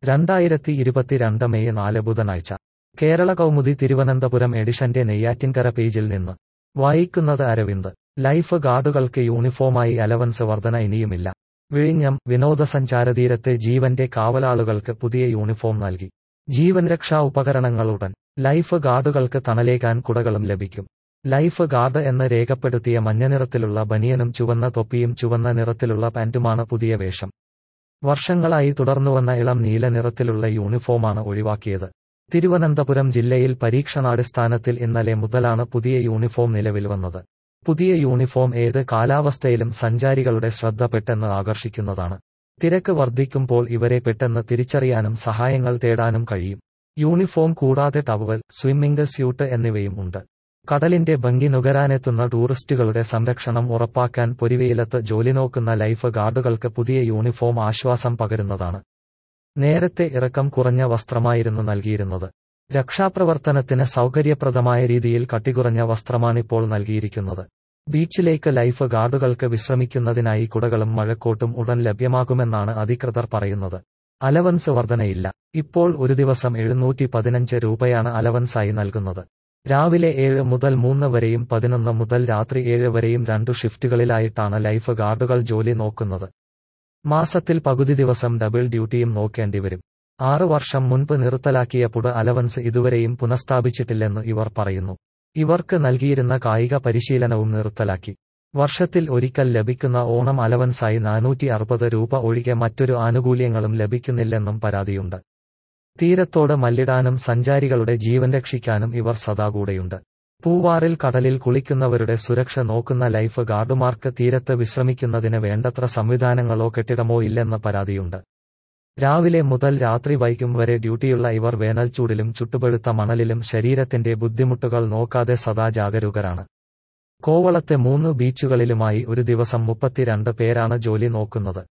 2022 May 4 ബുധനാഴ്ച കേരള കൗമുദി തിരുവനന്തപുരം എഡിഷന്റെ നെയ്യാറ്റിൻകര പേജിൽ നിന്ന് വായിക്കുന്നത് അരവിന്ദ്. ലൈഫ് ഗാർഡുകൾക്ക് യൂണിഫോമായി അലവൻസ് വർധന ഇനിയുമില്ല. വിഴിഞ്ഞം. വിനോദസഞ്ചാരതീരത്തെ ജീവന്റെ കാവലാളുകൾക്ക് പുതിയ യൂണിഫോം നൽകി. ജീവൻ രക്ഷാ ഉപകരണങ്ങൾ ഉടൻ. ലൈഫ് ഗാർഡുകൾക്ക് തണലേകാൻ കുടകളും ലഭിക്കും. ലൈഫ് ഗാർഡ് എന്ന് രേഖപ്പെടുത്തിയ മഞ്ഞനിറത്തിലുള്ള ബനിയനും ചുവന്ന തൊപ്പിയും ചുവന്ന നിറത്തിലുള്ള പാന്റുമാണ് പുതിയ വേഷം. വർഷങ്ങളായി തുടർന്നുവന്ന ഇളം നീല നിറത്തിലുള്ള യൂണിഫോമാണ് ഒഴിവാക്കിയത്. തിരുവനന്തപുരം ജില്ലയിൽ പരീക്ഷണാടിസ്ഥാനത്തിൽ ഇന്നലെ മുതലാണ് പുതിയ യൂണിഫോം നിലവിൽ വന്നത്. പുതിയ യൂണിഫോം ഏത് കാലാവസ്ഥയിലും സഞ്ചാരികളുടെ ശ്രദ്ധ പെട്ടെന്ന് ആകർഷിക്കുന്നതാണ്. തിരക്ക് വർദ്ധിക്കുമ്പോൾ ഇവരെ പെട്ടെന്ന് തിരിച്ചറിയാനും സഹായങ്ങൾ തേടാനും കഴിയും. യൂണിഫോം കൂടാതെ ടവൽ, സ്വിമ്മിംഗ് സ്യൂട്ട് എന്നിവയും ഉണ്ട്. കടലിന്റെ ഭംഗി നുകരാനെത്തുന്ന ടൂറിസ്റ്റുകളുടെ സംരക്ഷണം ഉറപ്പാക്കാൻ പൊരിവെയിലത്ത് ജോലി നോക്കുന്ന ലൈഫ് ഗാർഡുകൾക്ക് പുതിയ യൂണിഫോം ആശ്വാസം പകരുന്നതാണ്. നേരത്തെ ഇറക്കം കുറഞ്ഞ വസ്ത്രമായിരുന്നു നൽകിയിരുന്നത്. രക്ഷാപ്രവർത്തനത്തിന് സൗകര്യപ്രദമായ രീതിയിൽ കട്ടികുറഞ്ഞ വസ്ത്രമാണിപ്പോൾ നൽകിയിരിക്കുന്നത്. ബീച്ചിലേക്ക് ലൈഫ് ഗാർഡുകൾക്ക് വിശ്രമിക്കുന്നതിനായി കുടകളും മഴക്കോട്ടും ഉടൻ ലഭ്യമാകുമെന്നാണ് അധികൃതർ പറയുന്നത്. അലവൻസ് വർധനയില്ല. ഇപ്പോൾ ഒരു ദിവസം 715 രൂപയാണ് അലവൻസായി നൽകുന്നത്. രാവിലെ 7 മുതൽ 3 വരെയും 11 മുതൽ രാത്രി 7 വരെയും 2 ഷിഫ്റ്റുകളിലായിട്ടാണ് ലൈഫ് ഗാർഡുകൾ ജോലി നോക്കുന്നത്. മാസത്തിൽ പകുതി ദിവസം ഡബിൾ ഡ്യൂട്ടിയും നോക്കേണ്ടിവരും. 6 വർഷം മുൻപ് നിർത്തലാക്കിയ പുട അലവൻസ് ഇതുവരെയും പുനഃസ്ഥാപിച്ചിട്ടില്ലെന്ന് ഇവർ പറയുന്നു. ഇവർക്ക് നൽകിയിരുന്ന കായിക പരിശീലനവും നിർത്തലാക്കി. വർഷത്തിൽ ഒരിക്കൽ ലഭിക്കുന്ന ഓണം അലവൻസായി 460 രൂപ ഒഴികെ മറ്റൊരു ആനുകൂല്യങ്ങളും ലഭിക്കുന്നില്ലെന്നും പരാതിയുണ്ട്. തീരത്തോട് മല്ലിടാനും സഞ്ചാരികളുടെ ജീവൻ രക്ഷിക്കാനും ഇവർ സദാ കൂടെയുണ്ട്. പൂവാറിൽ കടലിൽ കുളിക്കുന്നവരുടെ സുരക്ഷ നോക്കുന്ന ലൈഫ് ഗാർഡുമാർക്ക് തീരത്ത് വിശ്രമിക്കുന്നതിന് വേണ്ടത്ര സംവിധാനങ്ങളോ കെട്ടിടമോ ഇല്ലെന്ന് പരാതിയുണ്ട്. രാവിലെ മുതൽ രാത്രി വൈകും വരെ ഡ്യൂട്ടിയുള്ള ഇവർ വേനൽച്ചൂടിലും ചുട്ടുപഴുത്ത മണലിലും ശരീരത്തിന്റെ ബുദ്ധിമുട്ടുകൾ നോക്കാതെ സദാ ജാഗരൂകരാണ്. കോവളത്തെ 3 ബീച്ചുകളിലുമായി ഒരു ദിവസം 32 പേരാണ് ജോലി നോക്കുന്നത്.